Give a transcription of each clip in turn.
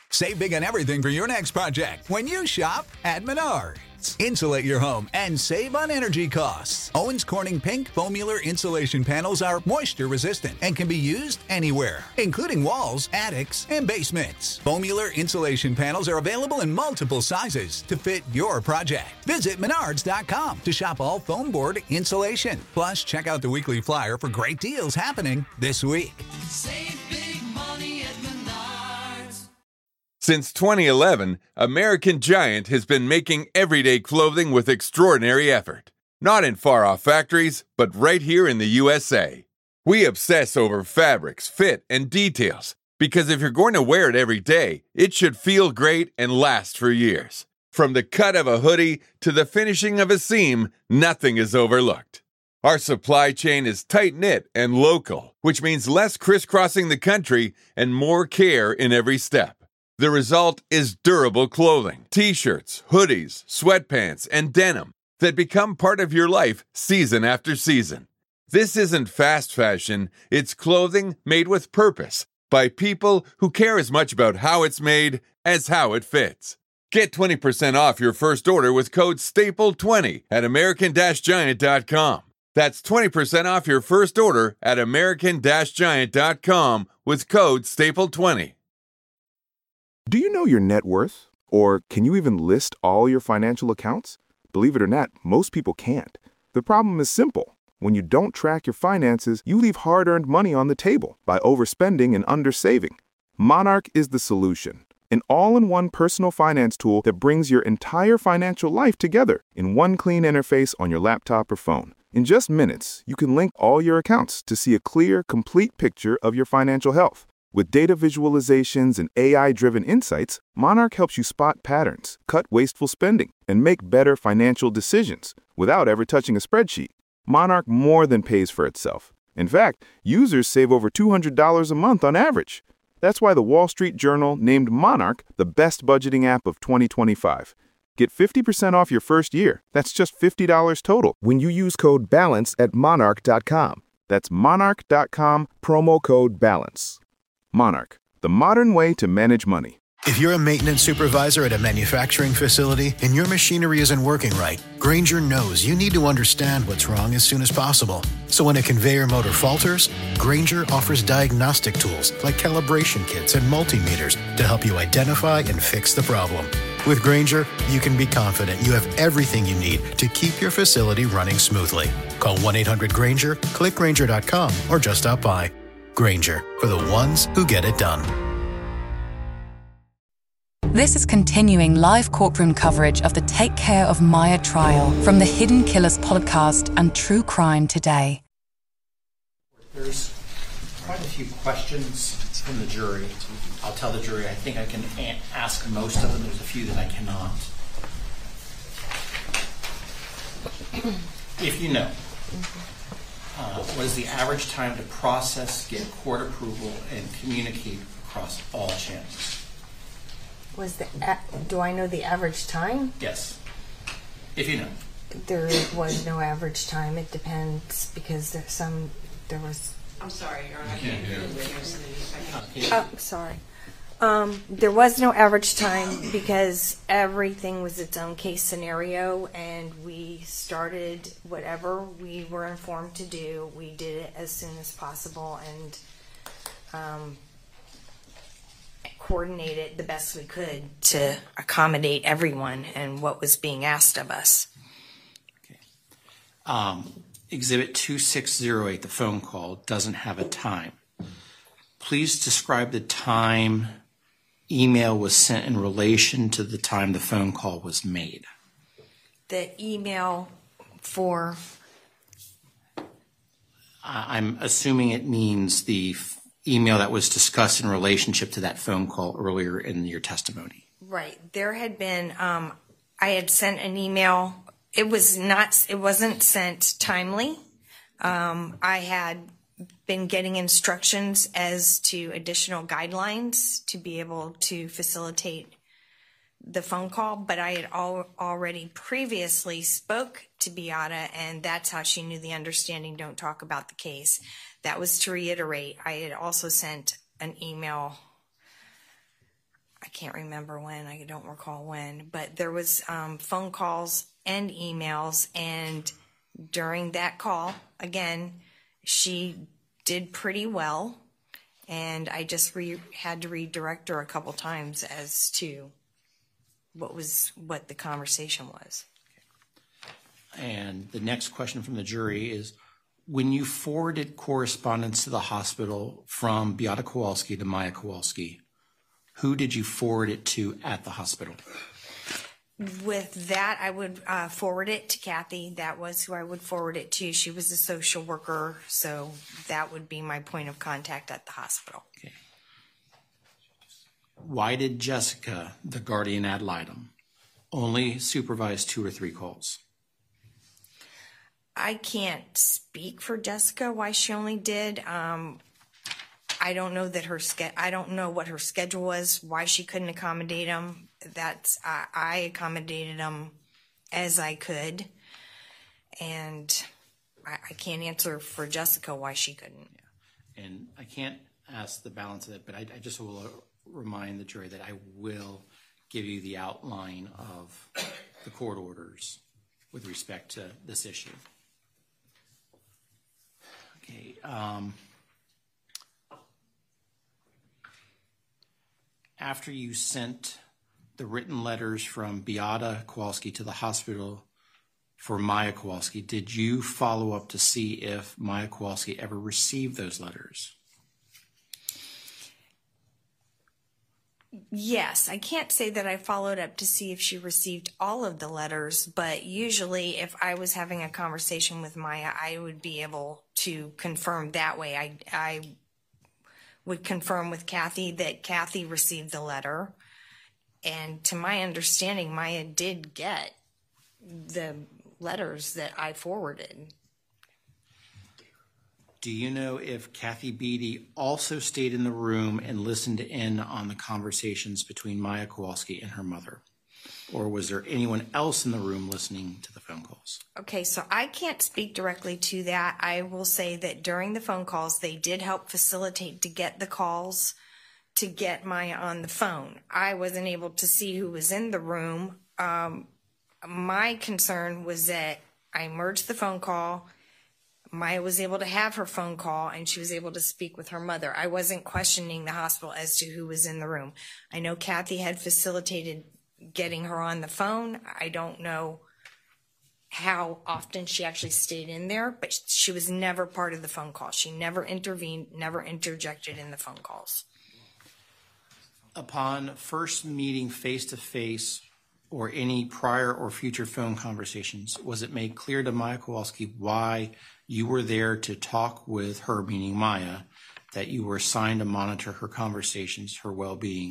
Save big on everything for your next project when you shop at Menards. Insulate your home and save on energy costs. Owens Corning Pink Foamular insulation panels are moisture resistant and can be used anywhere, including walls, attics, and basements. Foamular insulation panels are available in multiple sizes to fit your project. Visit Menards.com to shop all foam board insulation. Plus, check out the weekly flyer for great deals happening this week. Save big money at Menards. Since 2011, American Giant has been making everyday clothing with extraordinary effort. Not in far-off factories, but right here in the USA. We obsess over fabrics, fit, and details, because if you're going to wear it every day, it should feel great and last for years. From the cut of a hoodie to the finishing of a seam, nothing is overlooked. Our supply chain is tight-knit and local, which means less crisscrossing the country and more care in every step. The result is durable clothing, t-shirts, hoodies, sweatpants, and denim that become part of your life season after season. This isn't fast fashion, it's clothing made with purpose by people who care as much about how it's made as how it fits. Get 20% off your first order with code STAPLE20 at American-Giant.com. That's 20% off your first order at American-Giant.com with code STAPLE20. Do you know your net worth? Or can you even list all your financial accounts? Believe it or not, most people can't. The problem is simple. When you don't track your finances, you leave hard-earned money on the table by overspending and undersaving. Monarch is the solution. An all-in-one personal finance tool that brings your entire financial life together in one clean interface on your laptop or phone. In just minutes, you can link all your accounts to see a clear, complete picture of your financial health. With data visualizations and AI-driven insights, Monarch helps you spot patterns, cut wasteful spending, and make better financial decisions without ever touching a spreadsheet. Monarch more than pays for itself. In fact, users save over $200 a month on average. That's why the Wall Street Journal named Monarch the best budgeting app of 2025. Get 50% off your first year. That's just $50 total when you use code BALANCE at Monarch.com. That's Monarch.com, promo code BALANCE. Monarch, the modern way to manage money. If you're a maintenance supervisor at a manufacturing facility and your machinery isn't working right, Grainger knows you need to understand what's wrong as soon as possible. So when a conveyor motor falters, Grainger offers diagnostic tools like calibration kits and multimeters to help you identify and fix the problem. With Grainger, you can be confident you have everything you need to keep your facility running smoothly. Call 1-800-GRAINGER, click Grainger.com, or just stop by. Grainger, for the ones who get it done. This is continuing live courtroom coverage of the Take Care of Maya trial from the Hidden Killers podcast and True Crime Today. There's quite a few questions from the jury. I'll tell the jury I think I can ask most of them. There's a few that I cannot. If you know, what is the average time to process, get court approval, and communicate across all channels? Do I know the average time? Yes. If you know. There was no average time. It depends because there was. I'm sorry, Your Honor. I can't hear. Sorry. There was no average time because everything was its own case scenario, and we started whatever we were informed to do. We did it as soon as possible and coordinated the best we could to accommodate everyone and what was being asked of us. Okay. Exhibit 2608, the phone call, doesn't have a time. Please describe the time email was sent in relation to the time the phone call was made. The email for... I'm assuming it means the email that was discussed in relationship to that phone call earlier in your testimony. Right. There had been, I had sent an email. It wasn't sent timely. I had been getting instructions as to additional guidelines to be able to facilitate the phone call, but I had already previously spoke to Beata, and that's how she knew the understanding, don't talk about the case. That was to reiterate. I had also sent an email, I can't remember when, I don't recall when, but there was phone calls and emails, and during that call, again, she did pretty well, and I just had to redirect her a couple times as to what the conversation was. And the next question from the jury is, when you forwarded correspondence to the hospital from Beata Kowalski to Maya Kowalski, who did you forward it to at the hospital? With that, I would forward it to Kathy. That was who I would forward it to. She was a social worker, so that would be my point of contact at the hospital. Okay. Why did Jessica, the guardian ad litem, only supervise 2 or 3 calls? I can't speak for Jessica why she only did. I don't know that I don't know what her schedule was, why she couldn't accommodate them. I accommodated them as I could, and I can't answer for Jessica why she couldn't. Yeah. And I can't ask the balance of it, but I just will remind the jury that I will give you the outline of the court orders with respect to this issue. Okay. After you sent the written letters from Beata Kowalski to the hospital for Maya Kowalski, did you follow up to see if Maya Kowalski ever received those letters? Yes, I can't say that I followed up to see if she received all of the letters, but usually if I was having a conversation with Maya, I would be able to confirm that way. I would confirm with Kathy that Kathy received the letter, and to my understanding, Maya did get the letters that I forwarded. Do you know if Kathy Beatty also stayed in the room and listened in on the conversations between Maya Kowalski and her mother? Or was there anyone else in the room listening to the phone calls? Okay, so I can't speak directly to that. I will say that during the phone calls, they did help facilitate to get the calls to get Maya on the phone. I wasn't able to see who was in the room. My concern was that I merged the phone call. Maya was able to have her phone call, and she was able to speak with her mother. I wasn't questioning the hospital as to who was in the room. I know Kathy had facilitated getting her on the phone. I don't know how often she actually stayed in there, but she was never part of the phone call. She never intervened, never interjected in the phone calls. Upon first meeting face-to-face or any prior or future phone conversations, was it made clear to Maya Kowalski why you were there to talk with her, meaning Maya, that you were assigned to monitor her conversations, her well-being,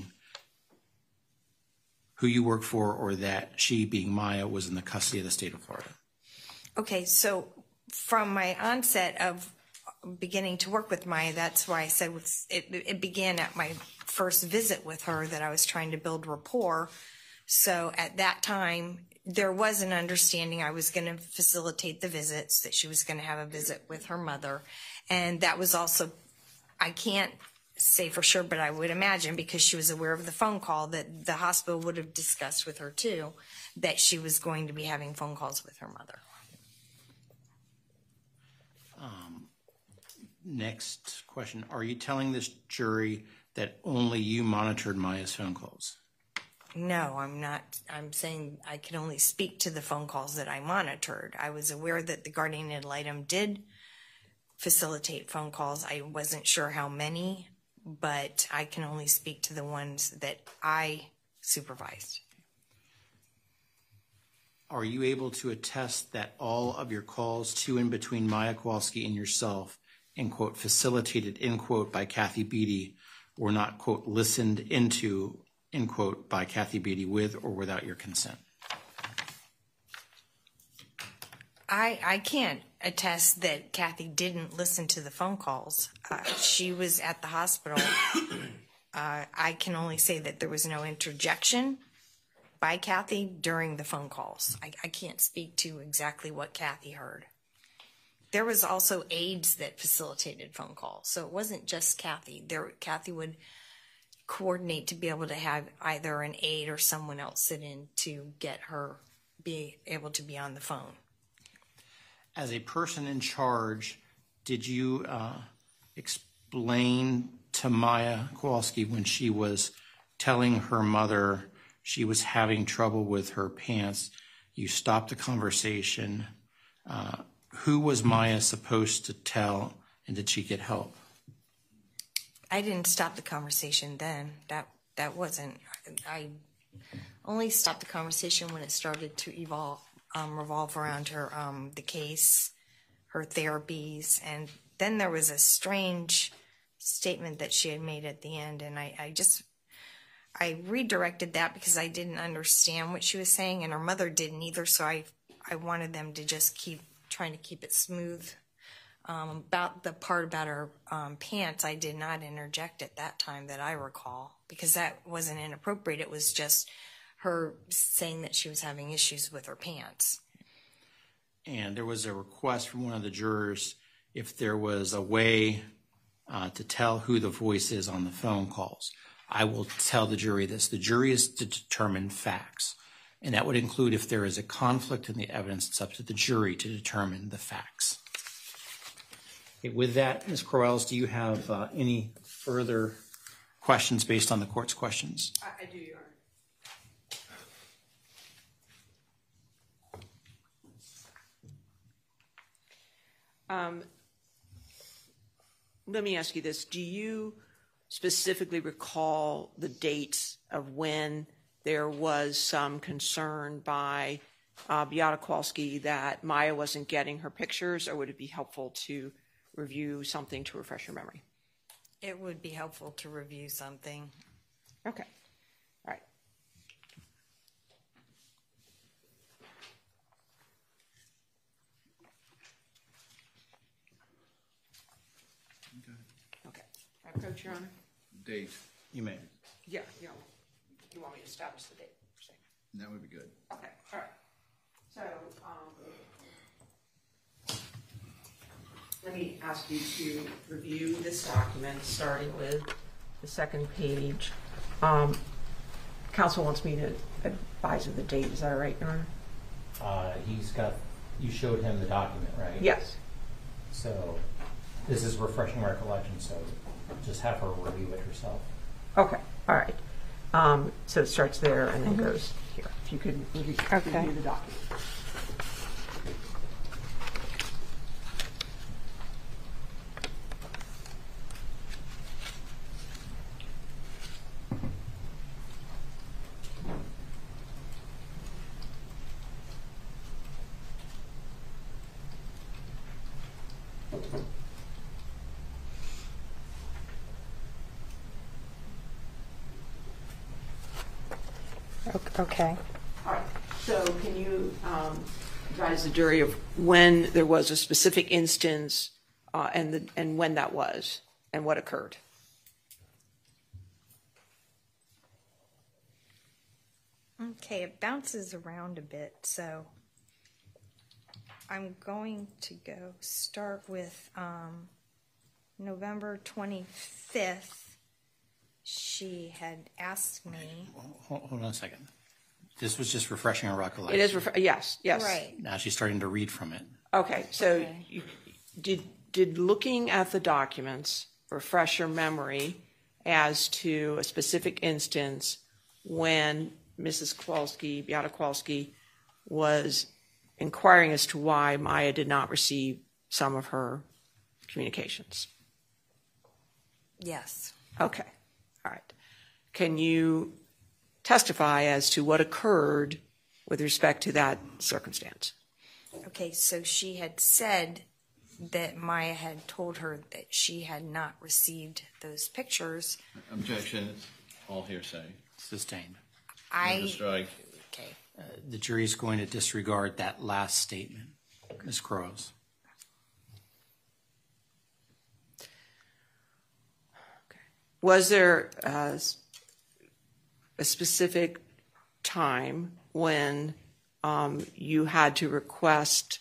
who you work for, or that she, being Maya, was in the custody of the state of Florida? Okay, so from my onset of beginning to work with Maya, that's why I said it began at my first visit with her that I was trying to build rapport. So at that time, there was an understanding I was going to facilitate the visits, that she was going to have a visit with her mother. And that was also, I can't say for sure, but I would imagine, because she was aware of the phone call, that the hospital would have discussed with her too, that she was going to be having phone calls with her mother. Next question. Are you telling this jury that only you monitored Maya's phone calls? No, I'm not. I'm saying I can only speak to the phone calls that I monitored. I was aware that the guardian ad litem did facilitate phone calls. I wasn't sure how many, but I can only speak to the ones that I supervised. Are you able to attest that all of your calls to and between Maya Kowalski and yourself, in quote, facilitated, in quote, by Kathy Beatty, were not, quote, listened into, in quote, by Kathy Beatty with or without your consent? I can't attest that Kathy didn't listen to the phone calls. She was at the hospital. I can only say that there was no interjection by Kathy during the phone calls. I can't speak to exactly what Kathy heard. There was also aides that facilitated phone calls, so it wasn't just Kathy. Kathy would coordinate to be able to have either an aide or someone else sit in to get her be able to be on the phone. As a person in charge, did you explain to Maya Kowalski when she was telling her mother she was having trouble with her pants, you stopped the conversation? Who was Maya supposed to tell, and did she get help? I didn't stop the conversation then. That wasn't. I only stopped the conversation when it started to revolve around her the case, her therapies, and then there was a strange statement that she had made at the end, and I redirected that because I didn't understand what she was saying, and her mother didn't either. So I wanted them to just keep trying to keep it smooth. About the part about her pants, I did not interject at that time that I recall, because that wasn't inappropriate. It was just her saying that she was having issues with her pants. And there was a request from one of the jurors if there was a way to tell who the voice is on the phone calls. I will tell the jury this. The jury is to determine facts, and that would include if there is a conflict in the evidence. It's up to the jury to determine the facts. Okay, with that, Ms. Crowells, do you have any further questions based on the court's questions? I do, Your Honor. Let me ask you this. Do you specifically recall the dates of when there was some concern by Beata Kowalski that Maya wasn't getting her pictures, or would it be helpful to review something to refresh your memory? It would be helpful to review something. Okay. All right. Okay. I approach, Your Honor. Date. You may. Yeah. You want me to establish the date? That would be good. Okay. All right. So, let me ask you to review this document, starting with the second page. Counsel wants me to advise of the date. Is that right, Your Honor? You showed him the document, right? Yes. So this is refreshing recollection, so just have her review it herself. Okay. All right. So it starts there and then goes here. If you could review the document. Okay. All right. So can you advise the jury of when there was a specific instance and when that was and what occurred? Okay, it bounces around a bit, so I'm going to start with November 25th. She had asked me. Hold on a second. This was just refreshing her recollection. It is, yes. Right. Now she's starting to read from it. Okay, so you, did looking at the documents refresh your memory as to a specific instance when Mrs. Kowalski, Beata Kowalski, was inquiring as to why Maya did not receive some of her communications? Yes. Okay. All right. Can you testify as to what occurred with respect to that circumstance? Okay, so she had said that Maya had told her that she had not received those pictures. Objection. All hearsay. Sustained. Strike. Okay. The jury is going to disregard that last statement. Ms. Crowes. Was there a specific time when you had to request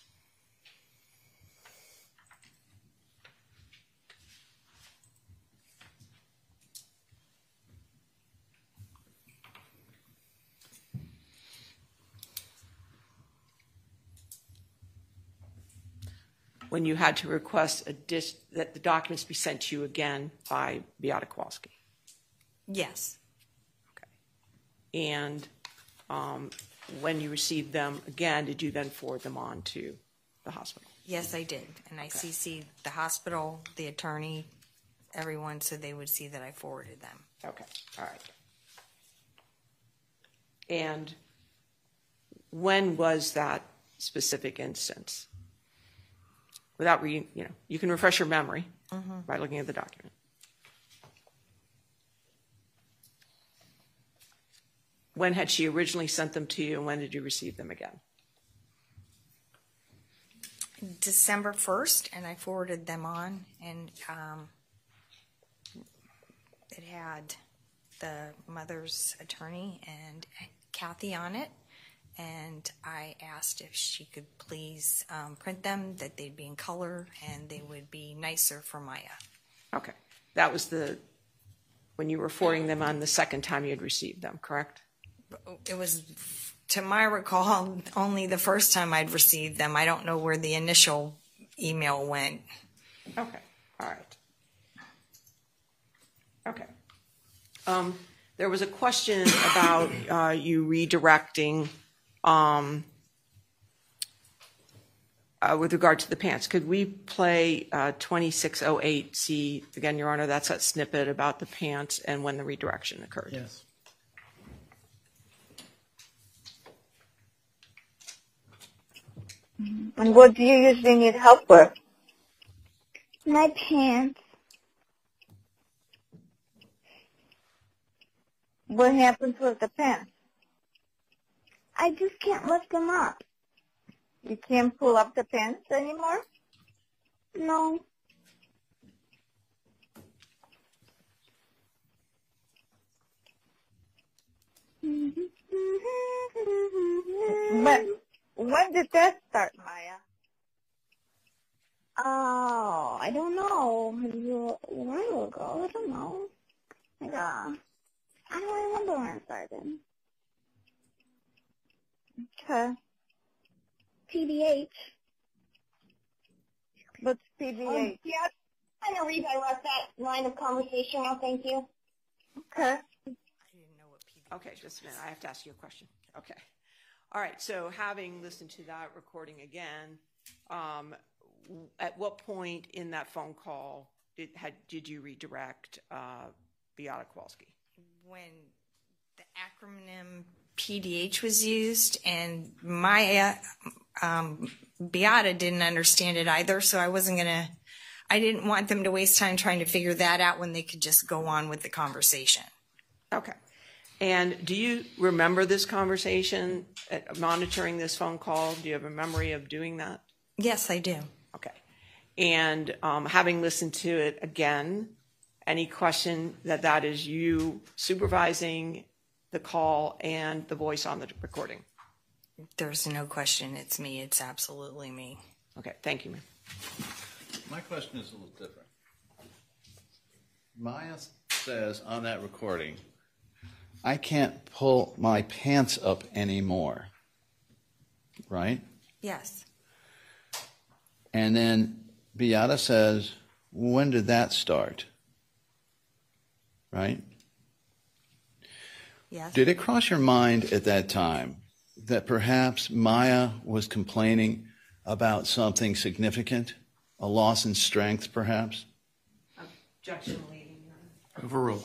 when you had to request that the documents be sent to you again by Beata Kowalski? Yes. Okay. And when you received them again, did you then forward them on to the hospital? Yes, I did. And I CC'd the hospital, the attorney, everyone, so they would see that I forwarded them. Okay. All right. And when was that specific instance? Without reading, you can refresh your memory by looking at the document. When had she originally sent them to you, and when did you receive them again? December 1st, and I forwarded them on, and it had the mother's attorney and Kathy on it, and I asked if she could please print them, that they'd be in color, and they would be nicer for Maya. Okay. That was when you were forwarding them on the second time you had received them, correct? It was, to my recall, only the first time I'd received them. I don't know where the initial email went. Okay. All right. Okay. There was a question about you redirecting with regard to the pants. Could we play 2608C again, Your Honor? That's that snippet about the pants and when the redirection occurred. Yes. And what do you usually need help with? My pants. What happens with the pants? I just can't lift them up. You can't pull up the pants anymore? No. But when did that start, Maya? Oh, I don't know. Maybe a while ago. I don't know. I don't remember when it started. Okay. PBH. What's PBH? Yeah, I'm going to redirect that line of conversation now, thank you. Okay. Okay, just a minute. I have to ask you a question. Okay. All right, so having listened to that recording again, at what point in that phone call did you redirect Beata Kowalski? When the acronym PDH was used, and Maya, Beata didn't understand it either, so I didn't want them to waste time trying to figure that out when they could just go on with the conversation. Okay. And do you remember this conversation, monitoring this phone call? Do you have a memory of doing that? Yes, I do. Okay. And having listened to it again, any question that is you supervising the call and the voice on the recording? There's no question. It's me. It's absolutely me. Okay. Thank you, ma'am. My question is a little different. Maya says on that recording, I can't pull my pants up anymore, right? Yes. And then Beata says, when did that start? Right? Yes. Did it cross your mind at that time that perhaps Maya was complaining about something significant, a loss in strength perhaps? Objection, leading. Overruled.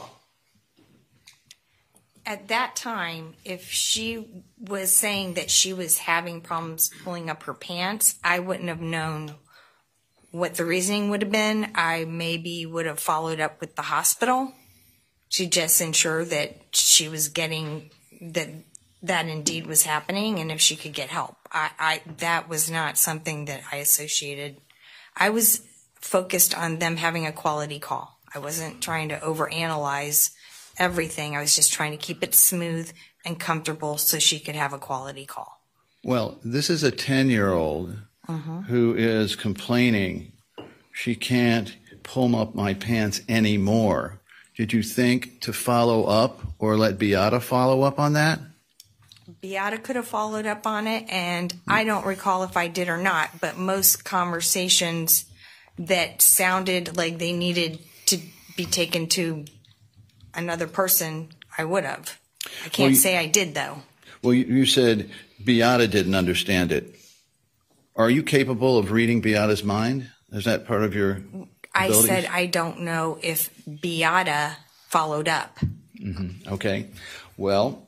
At that time, if she was saying that she was having problems pulling up her pants, I wouldn't have known what the reasoning would have been. I maybe would have followed up with the hospital to just ensure that she was getting that indeed was happening, and if she could get help. That was not something that I associated. I was focused on them having a quality call. I wasn't trying to overanalyze everything. I was just trying to keep it smooth and comfortable so she could have a quality call. Well, this is a 10-year-old who is complaining she can't pull up my pants anymore. Did you think to follow up or let Beata follow up on that? Beata could have followed up on it, and I don't recall if I did or not, but most conversations that sounded like they needed to be taken to another person, I would have. I can't say I did, though. Well, you said Beata didn't understand it. Are you capable of reading Beata's mind? Is that part of your I abilities? said I don't know if Beata followed up. Mm-hmm. Okay. Well,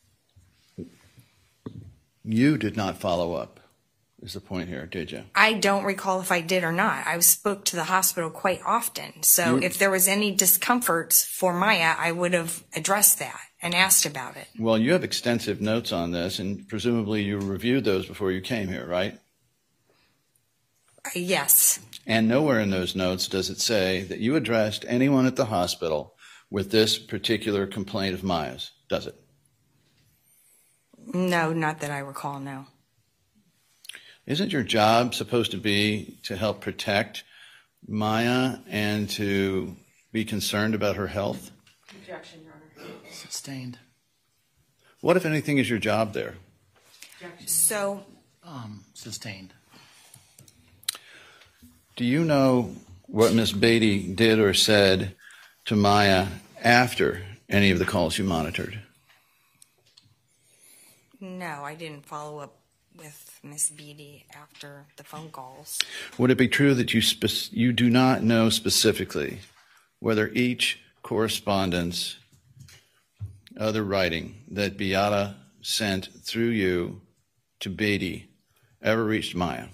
you did not follow up, is the point here, did you? I don't recall if I did or not. I spoke to the hospital quite often. So if there was any discomforts for Maya, I would have addressed that and asked about it. Well, you have extensive notes on this, and presumably you reviewed those before you came here, right? Yes. And nowhere in those notes does it say that you addressed anyone at the hospital with this particular complaint of Maya's, does it? No, not that I recall, no. Isn't your job supposed to be to help protect Maya and to be concerned about her health? Objection, Your Honor. Sustained. What, if anything, is your job there? Objection. So, Sustained. Do you know what Miss Beatty did or said to Maya after any of the calls you monitored? no, I didn't follow up with Miss Beatty after the phone calls. Would it be true that you do not know specifically whether each correspondence, other writing that Beata sent through you to Beatty ever reached Maya?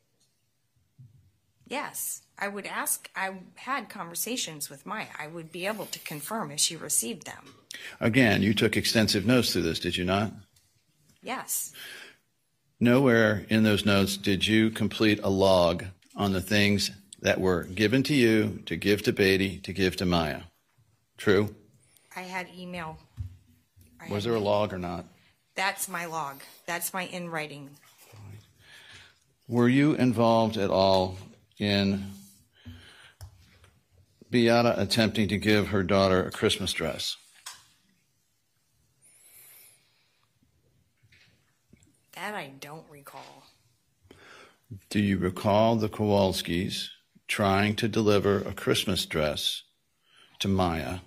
Yes, I would ask. I had conversations with Maya. I would be able to confirm if she received them. Again, you took extensive notes through this, did you not? Yes. Nowhere in those notes did you complete a log on the things that were given to you, to give to Beatty, to give to Maya. True? I had email. Was there a log or not? That's my log. That's my in writing. Were you involved at all in Beata attempting to give her daughter a Christmas dress? That I don't recall. Do you recall the Kowalskis trying to deliver a Christmas dress to Maya?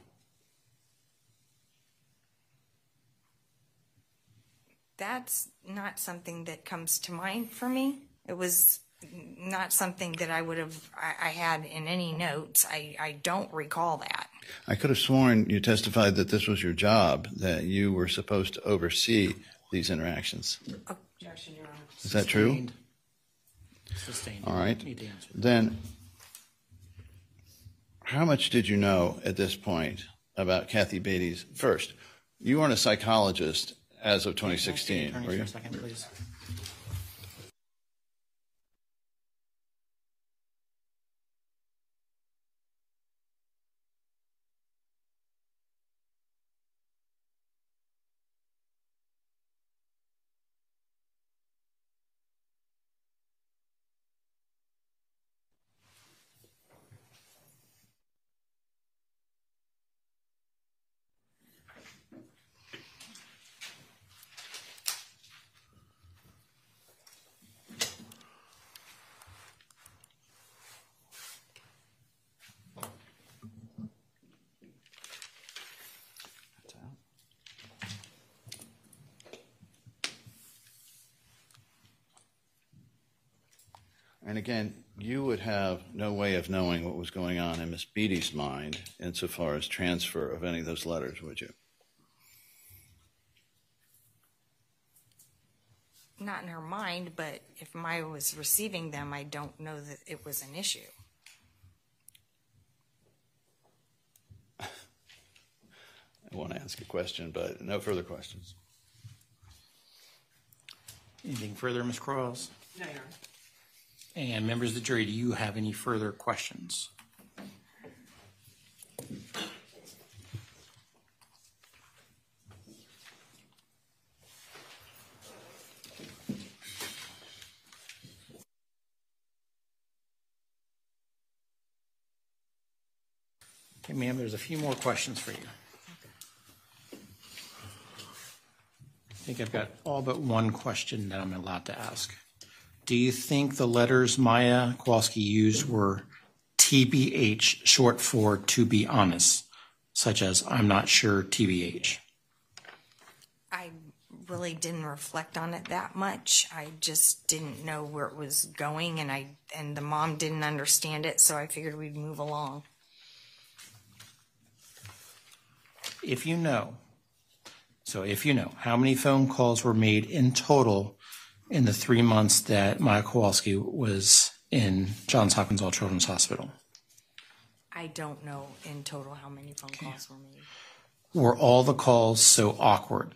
That's not something that comes to mind for me. It was not something that I would have, I had in any notes. I don't recall that. I could have sworn you testified that this was your job, that you were supposed to oversee these interactions. Objection, Your Honor. Is that true? Sustained. All right. Need to answer. Then, how much did you know at this point about Kathy Beatty's? First, you weren't a psychologist as of 2016, Attorney were for you? a second, please. And again, you would have no way of knowing what was going on in Miss Beatty's mind insofar as transfer of any of those letters, would you? Not in her mind, but if Maya was receiving them, I don't know that it was an issue. I want to ask a question, but no further questions. Anything further, Ms. Cross? No, Your Honor. And members of the jury, do you have any further questions? Okay, ma'am, there's a few more questions for you. think I've got all but one question that I'm allowed to ask. Do you think the letters Maya Kowalski used were TBH, short for to be honest, such as I'm not sure TBH? I really didn't reflect on it that much. I just didn't know where it was going, and the mom didn't understand it, so I figured we'd move along. If you know, how many phone calls were made in total in the 3 months that Maya Kowalski was in Johns Hopkins All Children's Hospital? I don't know in total how many phone calls were made. Were all the calls so awkward?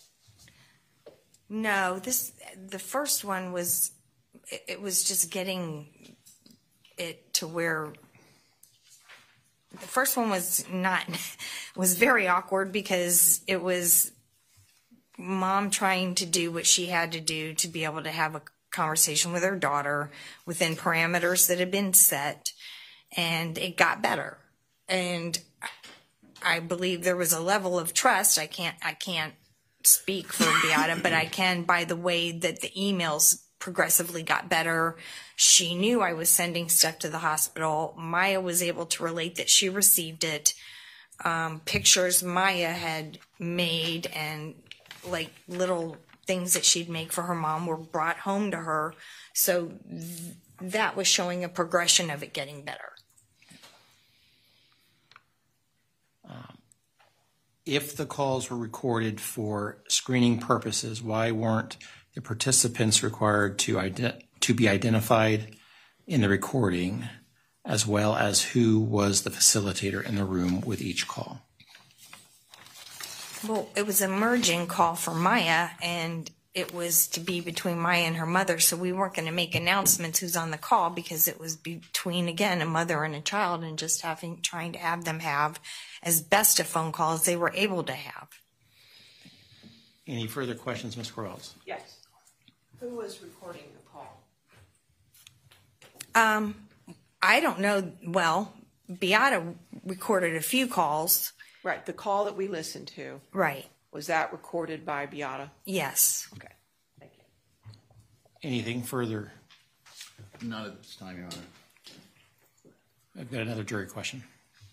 No, the first one was, it was just getting it to where, the first one was very awkward because it was mom trying to do what she had to do to be able to have a conversation with her daughter within parameters that had been set, and it got better. And I believe there was a level of trust. I can't speak for Beata, but I can by the way that the emails progressively got better. She knew I was sending stuff to the hospital. Maya was able to relate that she received it. Pictures Maya had made and like little things that she'd make for her mom were brought home to her. So that was showing a progression of it getting better. If the calls were recorded for screening purposes, why weren't the participants required to be identified in the recording, as well as who was the facilitator in the room with each call? Well, it was a merging call for Maya, and it was to be between Maya and her mother, so we weren't going to make announcements who's on the call because it was between, again, a mother and a child, and just trying to have them have as best a phone call as they were able to have. Any further questions, Ms. Quarles? Yes. Who was recording the call? I don't know. Well, Beata recorded a few calls. Right, the call that we listened to. Right. Was that recorded by Beata? Yes. Okay, thank you. Anything further? Not at this time, Your Honor. I've got another jury question.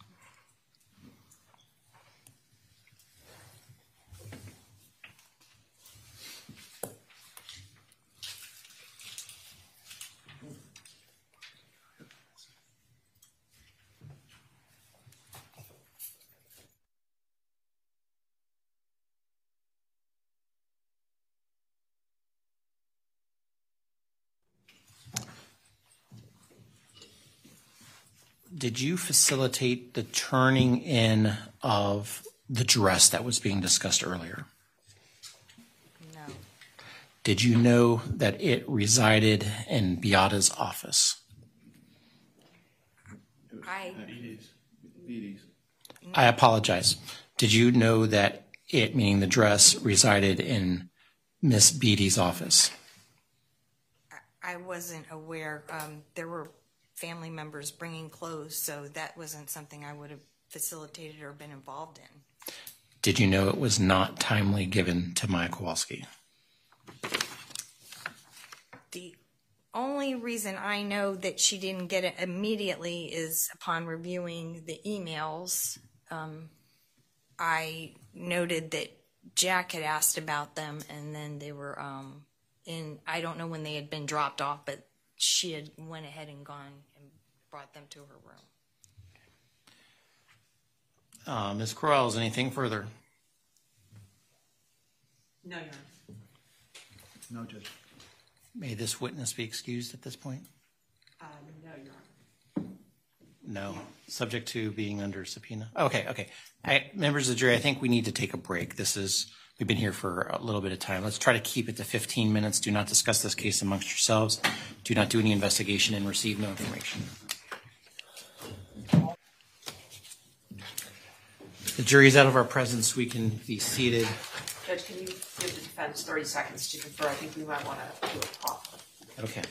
Did you facilitate the turning in of the dress that was being discussed earlier? No. Did you know that it resided in Beata's office? I apologize. Did you know that it, meaning the dress, resided in Miss Beatty's office? I wasn't aware. There were family members bringing clothes, so that wasn't something I would have facilitated or been involved in. Did you know it was not timely given to Maya Kowalski? The only reason I know that she didn't get it immediately is upon reviewing the emails. I noted that Jack had asked about them, and then they were I don't know when they had been dropped off, but she had went ahead and gone and brought them to her room. Ms. Quarles, anything further? No, Your Honor. No, Judge. May this witness be excused at this point? No, Your Honor. No. Subject to being under subpoena? Okay. Members of the jury, I think we need to take a break. We've been here for a little bit of time. Let's try to keep it to 15 minutes. Do not discuss this case amongst yourselves. Do not do any investigation and receive no information. The jury is out of our presence. We can be seated. Judge, can you give the defense 30 seconds to confer? I think we might want to do a talk. Okay.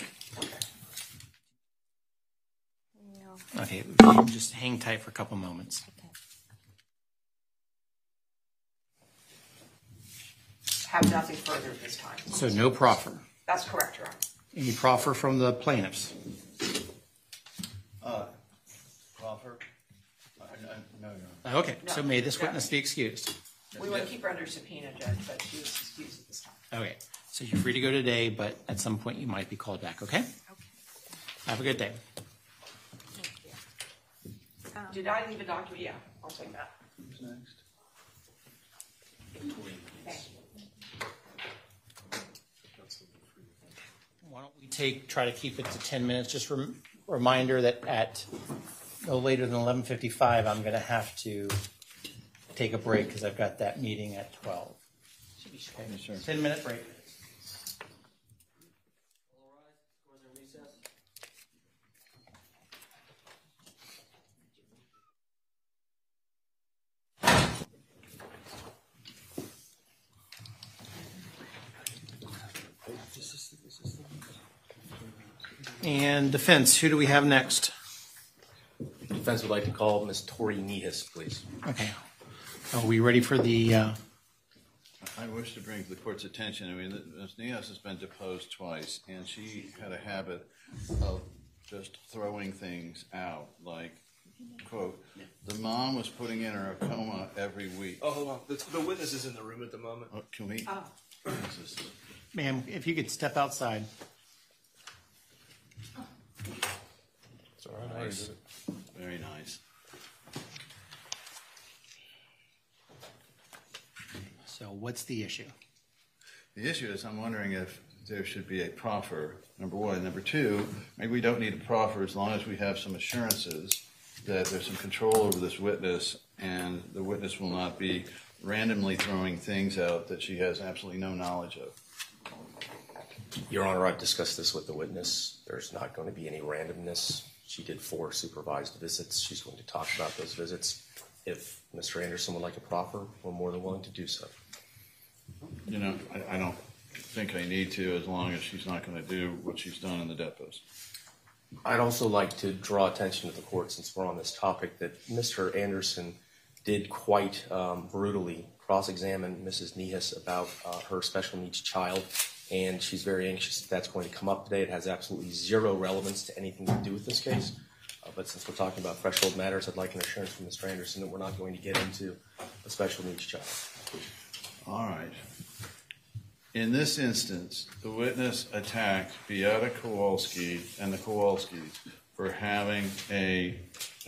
No. Okay, you can just hang tight for a couple moments. Okay. have nothing further at this time. So no proffer. That's correct, Your Honor. Any proffer from the plaintiffs? Proffer? No, Your Honor. Okay, so may this witness be excused? We want to keep her under subpoena, Judge, but she was excused at this time. Okay, so you're free to go today, but at some point you might be called back, okay? Okay. Have a good day. Did I leave a document? Yeah, I'll take that. Who's next? Why don't we try to keep it to 10 minutes? Just reminder that at no later than 11:55, I'm going to have to take a break because I've got that meeting at 12. Should be short. Okay, sure. 10-minute break. And defense, who do we have next? Defense would like to call Ms. Tori Nehis, please. Okay. Are we ready for the... I wish to bring to the court's attention, Ms. Nehis has been deposed twice, and she had a habit of just throwing things out, like, quote, the mom was putting in her a coma every week. Oh, hold on. The witness is in the room at the moment. Oh, can we? Oh. Ma'am, if you could step outside. It's all right. Nice. Very nice. So what's the issue? The issue is I'm wondering if there should be a proffer, number one. Number two, maybe we don't need a proffer as long as we have some assurances that there's some control over this witness and the witness will not be randomly throwing things out that she has absolutely no knowledge of. Your Honor, I've discussed this with the witness. There's not going to be any randomness. She did 4 supervised visits. She's going to talk about those visits. If Mr. Anderson would like a proffer, we're more than willing to do so. I don't think I need to, as long as she's not going to do what she's done in the depots. I'd also like to draw attention to the court, since we're on this topic, that Mr. Anderson did quite brutally cross-examine Mrs. Nehis about her special needs child, and she's very anxious that's going to come up today. It has absolutely zero relevance to anything to do with this case. But since we're talking about threshold matters, I'd like an assurance from Mr. Anderson that we're not going to get into a special needs child. All right. In this instance, the witness attacked Beata Kowalski and the Kowalskis for having a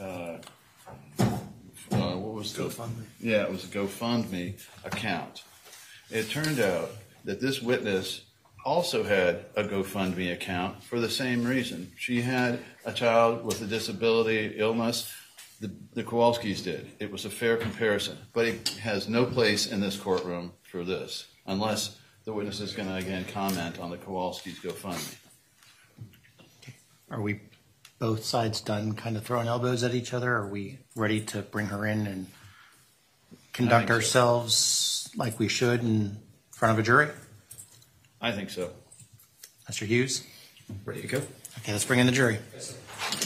what was GoFundMe? Yeah, it was a GoFundMe account. It turned out that this witness also had a GoFundMe account for the same reason. She had a child with a disability, illness. The Kowalskis did. It was a fair comparison, but it has no place in this courtroom for this, unless the witness is going to again comment on the Kowalskis' GoFundMe. Are we both sides done kind of throwing elbows at each other? Are we ready to bring her in and conduct ourselves like we should in front of a jury? I think so. Mr. Hughes? Ready to go? Okay, let's bring in the jury. Yes, sir.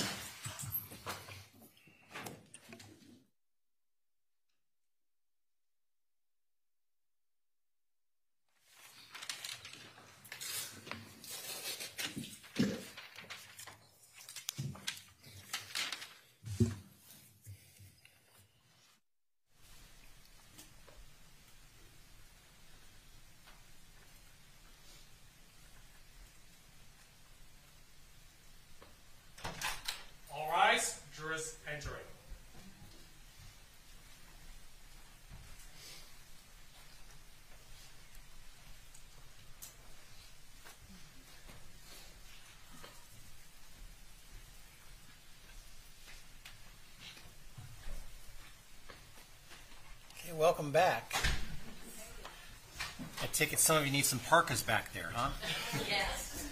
All rise. Jurors entering. Okay, welcome back. I take it some of you need some parkas back there, huh? Yes.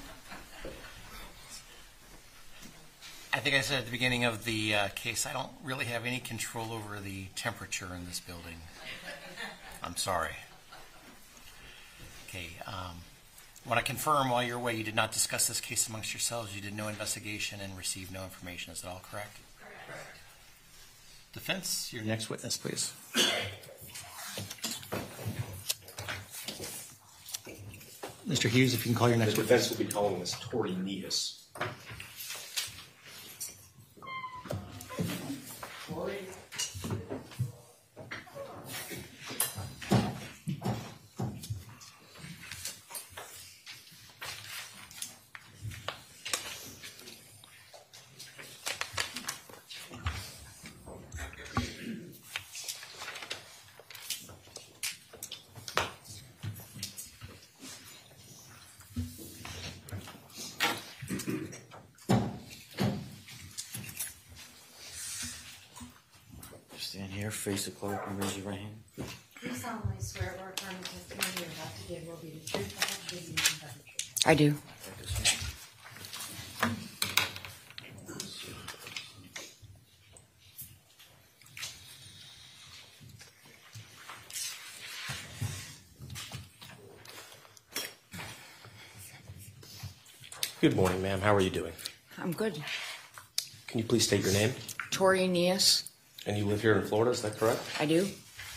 I think I said at the beginning of the case, I don't really have any control over the temperature in this building. I'm sorry. Okay. Want to confirm while you're away, you did not discuss this case amongst yourselves. You did no investigation and received no information. Is that all correct? Correct. Defense, your next witness, please. Mr. Hughes, if you can call your next The witness. defense will be calling Ms. Tori Neas. Stand here, face the clerk, and raise your right hand. Do you solemnly swear or affirm the testimony you're about to give will be the truth, the whole truth, and nothing but the truth? I do. Good morning, ma'am. How are you doing? I'm good. Can you please state your name? Tori Neas. And you live here in Florida, is that correct? I do.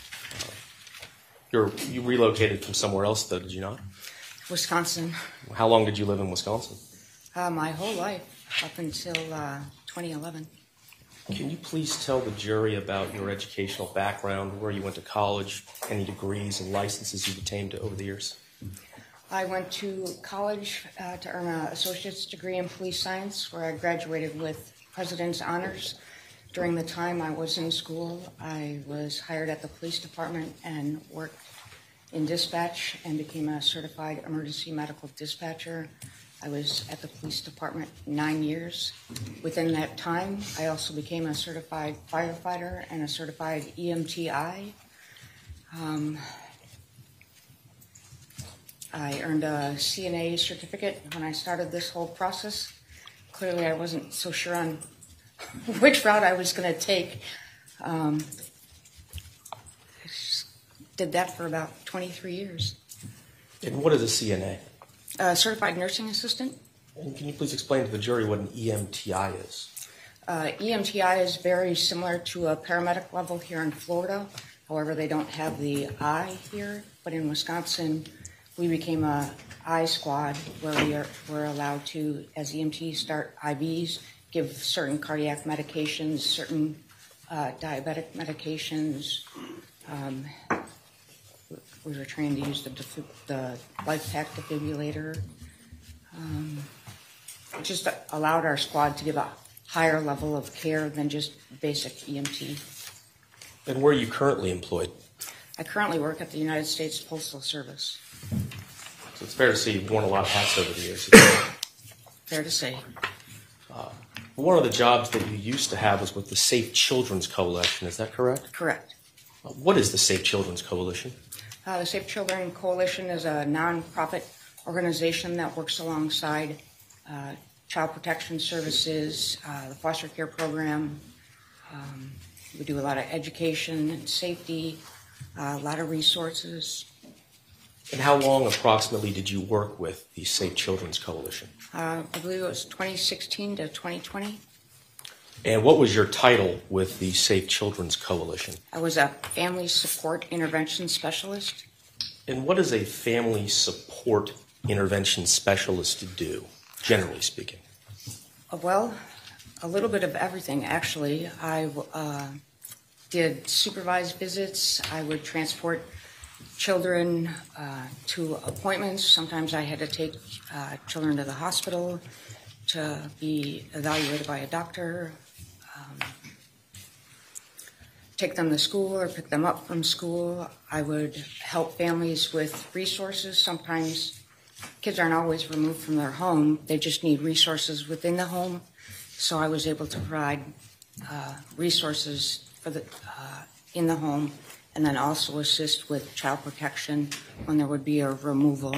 You relocated from somewhere else, though, did you not? Wisconsin. How long did you live in Wisconsin? My whole life, up until 2011. Can you please tell the jury about your educational background, where you went to college, any degrees and licenses you've attained over the years? I went to college to earn an associate's degree in police science, where I graduated with President's Honors. During the time I was in school, I was hired at the police department and worked in dispatch and became a certified emergency medical dispatcher. I was at the police department 9 years. Within that time, I also became a certified firefighter and a certified EMTI. I earned a CNA certificate when I started this whole process. Clearly, I wasn't so sure on which route I was going to take. I did that for about 23 years. And what is a CNA? Certified nursing assistant. And can you please explain to the jury what an EMTI is? EMTI is very similar to a paramedic level here in Florida. However, they don't have the I here. But in Wisconsin, we became a I squad where we're allowed to, as EMTs, start IVs, give certain cardiac medications, certain diabetic medications. We were trained to use the LifePak defibrillator. It just allowed our squad to give a higher level of care than just basic EMT. And where are you currently employed? I currently work at the United States Postal Service. So it's fair to say you've worn a lot of hats over the years. Fair to say. One of the jobs that you used to have was with the Safe Children's Coalition, is that correct? Correct. What is the Safe Children's Coalition? The Safe Children Coalition is a nonprofit organization that works alongside Child Protection Services, the foster care program. We do a lot of education and safety, a lot of resources. And how long approximately did you work with the Safe Children's Coalition? I believe it was 2016 to 2020. And what was your title with the Safe Children's Coalition? I was a family support intervention specialist. And what does a family support intervention specialist do, generally speaking? Well, a little bit of everything, actually. I did supervised visits. I would transport children to appointments. Sometimes I had to take children to the hospital to be evaluated by a doctor, take them to school or pick them up from school. I would help families with resources. Sometimes kids aren't always removed from their home. They just need resources within the home. So I was able to provide resources for in the home, and then also assist with child protection when there would be a removal.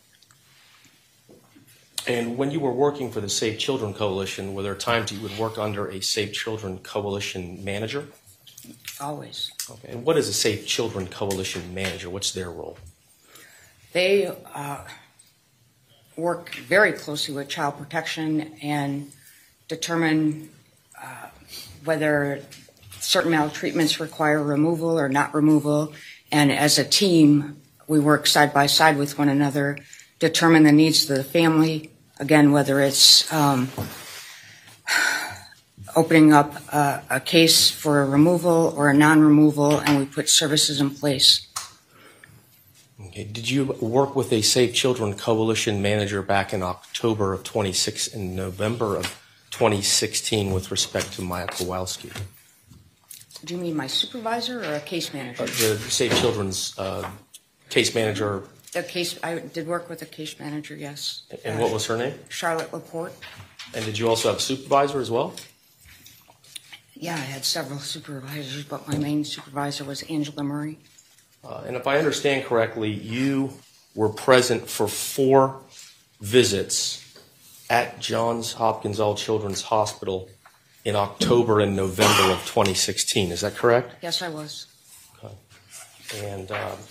And when you were working for the Safe Children Coalition, were there times you would work under a Safe Children Coalition manager? Always. Okay. And what is a Safe Children Coalition manager? What's their role? They work very closely with child protection and determine whether certain maltreatments require removal or not removal. And as a team, we work side by side with one another determine the needs of the family. Again, whether it's opening up a case for a removal or a non-removal, and we put services in place. Okay. Did you work with a Safe Children Coalition manager back in October of 26 and November of 2016 with respect to Maya Kowalski? Do you mean my supervisor or a case manager? The Safe Children's case manager. I did work with a case manager, yes. And what was her name? Charlotte Laporte. And did you also have a supervisor as well? Yeah, I had several supervisors, but my main supervisor was Angela Murray. And if I understand correctly, you were present for 4 visits at Johns Hopkins All Children's Hospital in October and November of 2016. Is that correct? Yes, I was. Okay. And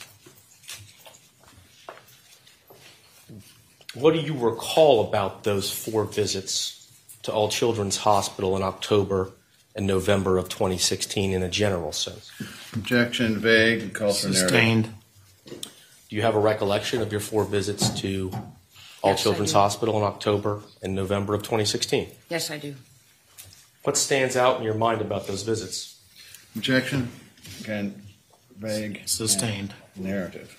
what do you recall about those 4 visits to All Children's Hospital in October and November of 2016 in a general sense? Objection, vague, call for narrative. Sustained. Do you have a recollection of your 4 visits to All Yes, Children's I do. Hospital in October and November of 2016? Yes, I do. What stands out in your mind about those visits? Objection, again, vague. Sustained. Narrative.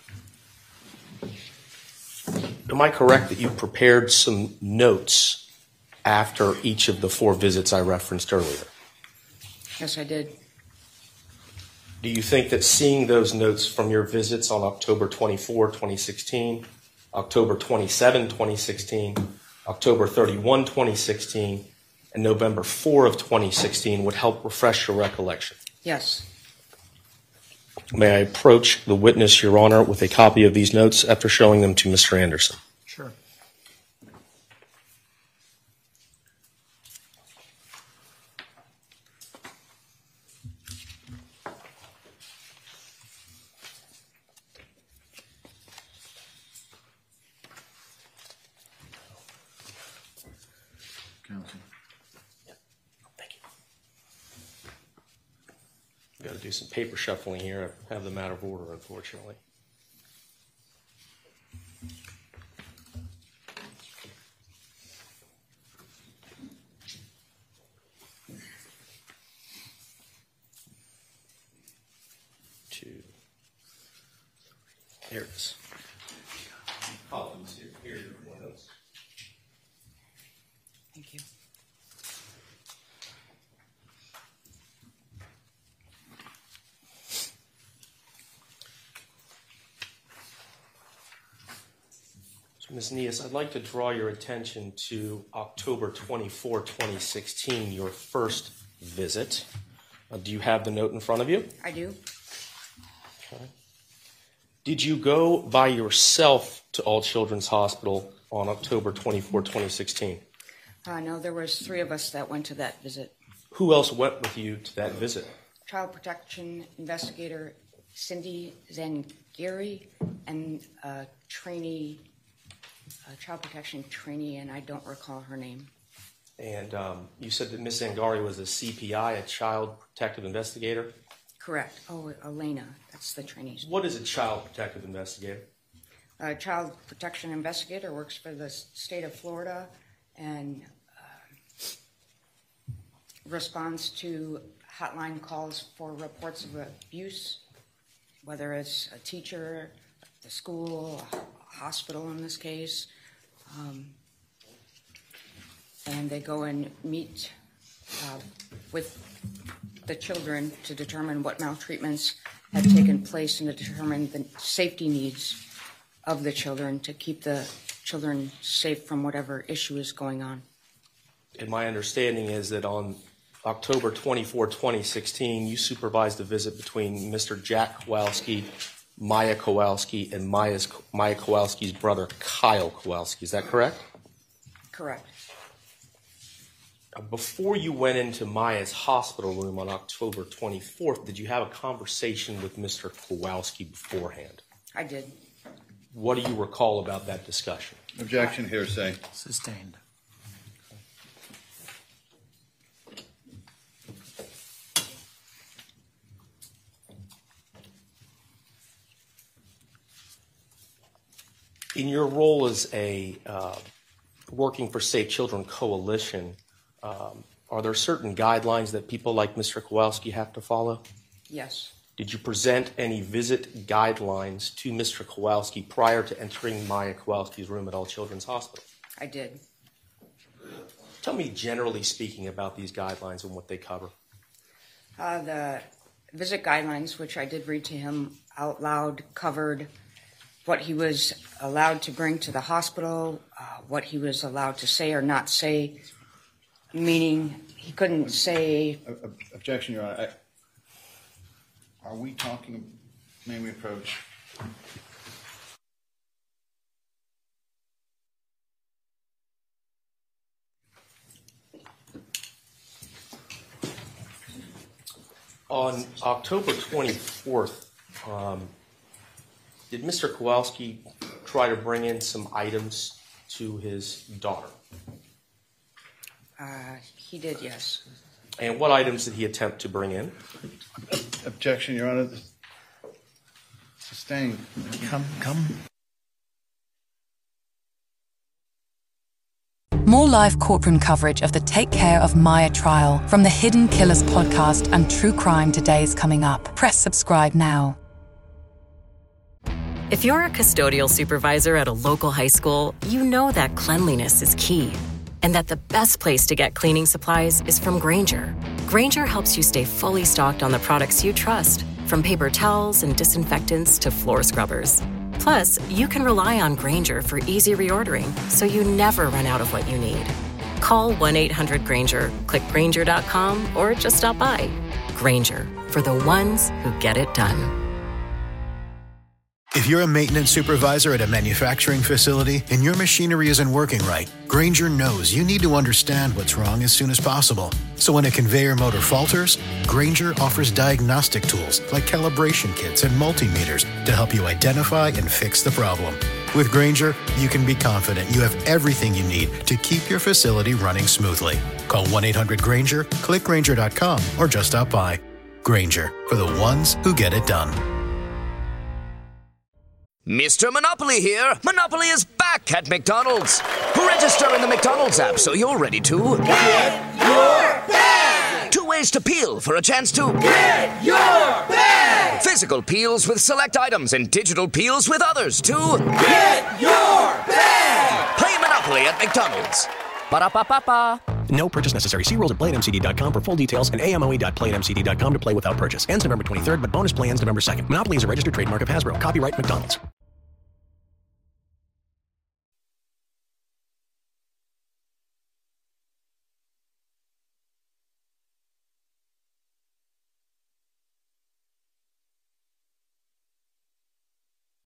Am I correct that you prepared some notes after each of the 4 visits I referenced earlier? Yes, I did. Do you think that seeing those notes from your visits on October 24, 2016, October 27, 2016, October 31, 2016, and November 4 of 2016 would help refresh your recollection? Yes. May I approach the witness, Your Honor, with a copy of these notes after showing them to Mr. Anderson? Sure. Counsel. Thank you. Got to do some paper shuffling here. I have them out of order, unfortunately. Here it is. Collins, here are your 4 notes. Thank you. So, Ms. Nias, I'd like to draw your attention to October 24, 2016, your first visit. Do you have the note in front of you? I do. Okay. Did you go by yourself to All Children's Hospital on October 24, 2016? No, there was 3 of us that went to that visit. Who else went with you to that visit? Child protection investigator Cindy Zangiri and a trainee, a child protection trainee, and I don't recall her name. And you said that Ms. Zangari was a CPI, a child protective investigator? Correct. Oh, Elena, that's the trainee's. What is a child protective investigator? A child protection investigator works for the state of Florida and responds to hotline calls for reports of abuse, whether it's a teacher, the school, a hospital in this case. And they go and meet with the children to determine what maltreatments have taken place and to determine the safety needs of the children to keep the children safe from whatever issue is going on. And my understanding is that on October 24, 2016, you supervised a visit between Mr. Jack Kowalski, Maya Kowalski, and Maya Kowalski's brother, Kyle Kowalski. Is that correct? Correct. Before you went into Maya's hospital room on October 24th, did you have a conversation with Mr. Kowalski beforehand? I did. What do you recall about that discussion? Objection, hearsay. Sustained. In your role as a working for Safe Children Coalition, are there certain guidelines that people like Mr. Kowalski have to follow? Yes. Did you present any visit guidelines to Mr. Kowalski prior to entering Maya Kowalski's room at All Children's Hospital? I did. Tell me, generally speaking, about these guidelines and what they cover. The visit guidelines, which I did read to him out loud, covered what he was allowed to bring to the hospital, what he was allowed to say or not say, meaning he couldn't say... Objection, Your Honor. Are we talking... May we approach? On October 24th, did Mr. Kowalski try to bring in some items to his daughter? He did, yes. And what items did he attempt to bring in? Objection, Your Honor. Sustained. Come. More live courtroom coverage of the Take Care of Maya trial from the Hidden Killers podcast and True Crime Today is coming up. Press subscribe now. If you're a custodial supervisor at a local high school, you know that cleanliness is key and that the best place to get cleaning supplies is from Grainger. Grainger helps you stay fully stocked on the products you trust, from paper towels and disinfectants to floor scrubbers. Plus, you can rely on Grainger for easy reordering, so you never run out of what you need. Call 1-800-GRAINGER, click Grainger.com, or just stop by. Grainger, for the ones who get it done. If you're a maintenance supervisor at a manufacturing facility and your machinery isn't working right, Grainger knows you need to understand what's wrong as soon as possible. So when a conveyor motor falters, Grainger offers diagnostic tools like calibration kits and multimeters to help you identify and fix the problem. With Grainger, you can be confident you have everything you need to keep your facility running smoothly. Call 1-800-GRAINGER, click Grainger.com, or just stop by. Grainger, for the ones who get it done. Mr. Monopoly here. Monopoly is back at McDonald's. Register in the McDonald's app so you're ready to... Get your bag! 2 ways to peel for a chance to... Get your bag! Physical peels with select items and digital peels with others to... Get your bag! Play Monopoly at McDonald's. Ba-da-ba-ba-ba. No purchase necessary. See rules at playatmcd.com for full details and amoe.playatmcd.com to play without purchase. Ends November 23rd, but bonus play ends November 2nd. Monopoly is a registered trademark of Hasbro. Copyright McDonald's.